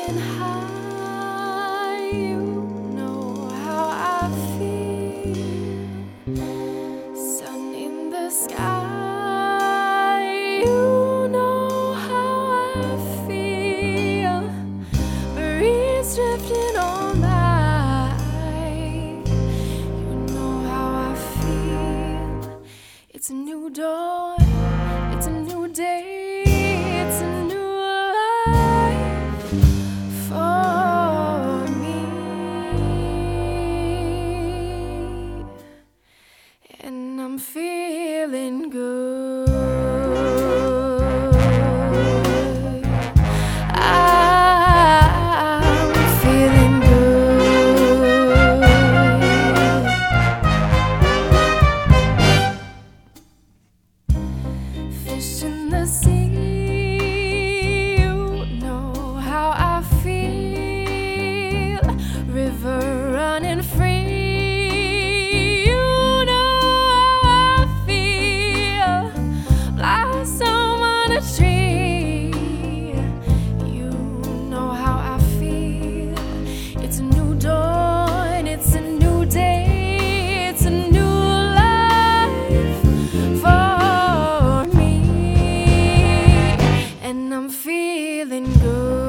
flying high, you know how I feel. Sun in the sky, you know how I feel. Breeze drifting on by, you know how I feel. It's a new dawn, it's a new day, it's a new life for me. And I'm feeling good. I'm feeling good. Fish in the sea, you know how I feel. River running free, you know how I feel. Blossom on a tree, you know how I feel. It's a new dawn, it's a new day, it's a new life for me. And I'm feeling good.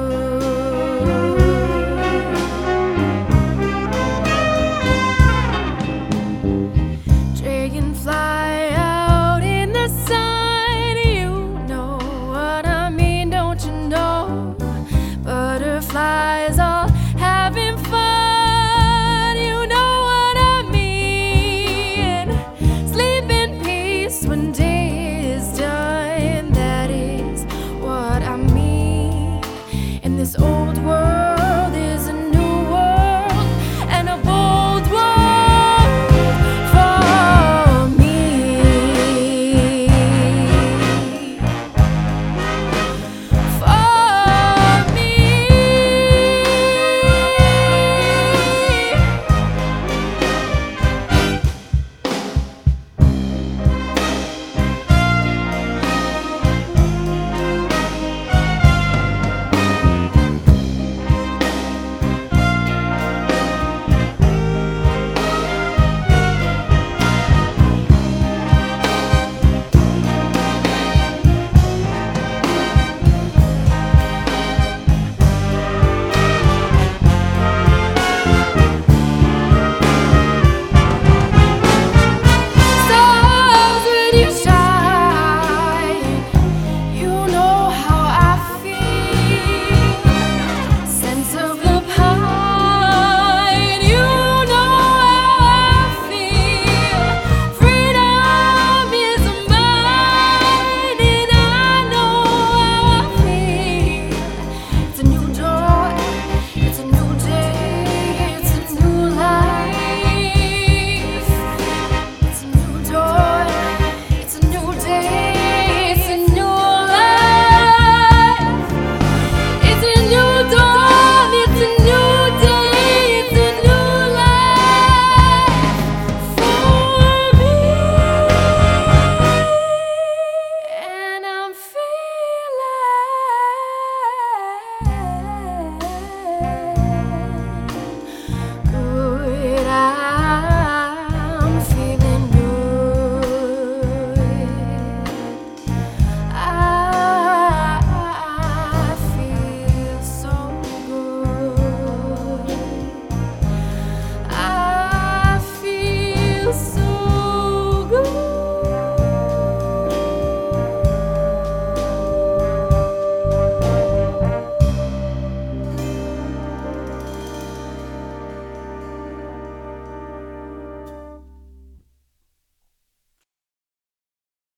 Dragonfly out in the sun, you know what I mean, don't you know? Butterflies all having fun, you know what I mean. Sleep in peace when day is done, that is what I mean. In this old world